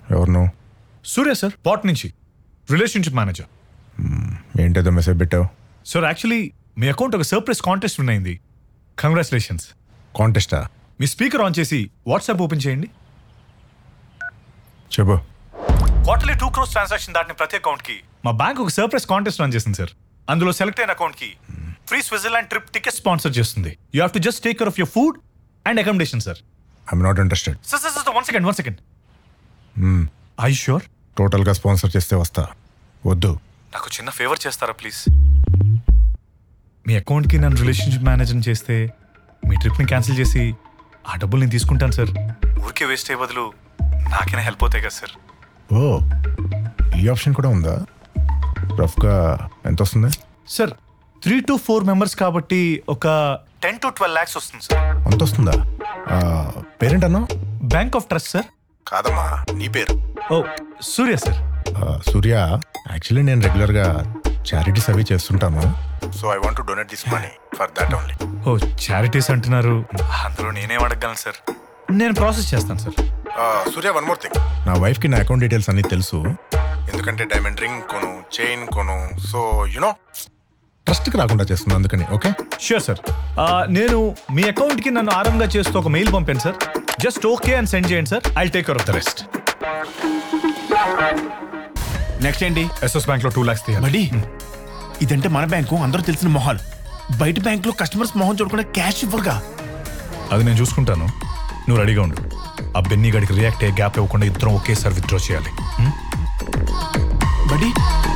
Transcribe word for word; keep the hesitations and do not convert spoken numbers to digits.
ఎవరు నువ్వు? సూర్య సార్, పాట్ నుంచి రిలేషన్షిప్ మేనేజర్. ఏంటేదో మెసేజ్ పెట్టావు? సార్ యాక్చువల్లీ మీ అకౌంట్ ఒక సర్ప్రైజ్ కాంటెస్ట్ ఉన్నింది. కంగ్రాచులేషన్స్. కాంటెస్టా? మీ స్పీకర్ ఆన్ చేసి వాట్సాప్ ఓపెన్ చేయండి. చెప్పు. క్వార్టర్లీ టూ క్రోర్స్ ట్రాన్సాక్షన్ దాటిన ప్రతి అకౌంట్ కి మా బ్యాంక్ ఒక సర్ప్రైజ్ కాంటెస్ట్ రన్ చేసింది సార్. అందులో సెలెక్ట్ అయిన అకౌంట్ కి free Switzerland trip ticket sponsor చేస్తుంది. You have to just take care of your food and accommodation sir. I'm not interested. Sir sir sir one second one second I sure? టోటల్గా sponsor చేస్తే వస్తా. వద్దు. నాకు చిన్న favour చేస్తారా please? మీ అకౌంట్కి నన్ను రిలేషన్షిప్ మేనేజర్ చేస్తే మీ ట్రిప్ని క్యాన్సిల్ చేసి ఆ డబ్బులు నేను తీసుకుంటాను సార్. ఊరికే వేస్ట్ అయ్యే బదులు నాకైనా హెల్ప్ అవుతాయి కదా సార్. ఓ, ఈ ఆప్షన్ కూడా ఉందా? రఫ్గా ఎంత వస్తుంది? Sir three to four members కాబట్టి ఒక టెన్ టు ట్వెల్వ్ ల్యాక్స్ వస్తుంది సార్. అంత వస్తుందా? పేరెంట్ అన్నా? Bank of trust sir. కాదమ్మా, నీ పేరు? ఓ సూర్య సార్. సూర్య, యాక్చువల్లీ నేను రెగ్యులర్గా చారిటీస్ అవి చేస్తుంటాను. So I want to donate this money for that only. ఓ చారిటీస్ అంటున్నారు, అందులో నేనేం అడగలను సార్. నేను ప్రాసెస్ చేస్తాను sir. Surya, one more thing. నా వైఫ్కి నా అకౌంట్ డీటెయిల్స్ అన్నీ తెలుసు. ఎందుకంటే డైమండ్ రింగ్ కొను, చైన్ కొను. సో యునో ట్రస్ట్కి రాకుండా చేస్తున్నాను, అందుకని. Okay sure sir. నేను మీ అకౌంట్కి నన్ను ఆరంగా చేస్తూ ఒక మెయిల్ పంపాను సార్. జస్ట్ ఓకే అని సెండ్ చేయండి sir. I take care of the rest. Next ఏంటి? ఎస్ఎస్ బ్యాంక్లో టూ ల్యాక్స్ తీయాలి. బడి, ఇదంటే మన బ్యాంకు, అందరూ తెలిసిన మొహాలు. బయట బ్యాంకులో కస్టమర్స్ మొహం చూడకుండా క్యాష్ ఇవ్వరుగా. అది నేను చూసుకుంటాను, నువ్వు రెడీగా ఉండు. ఆ బెన్నీ గడికి రియాక్ట్ అయ్యే గ్యాప్ ఇవ్వకుండా ఇద్దరం ఒకేసారి విత్డ్రా చేయాలి. బడి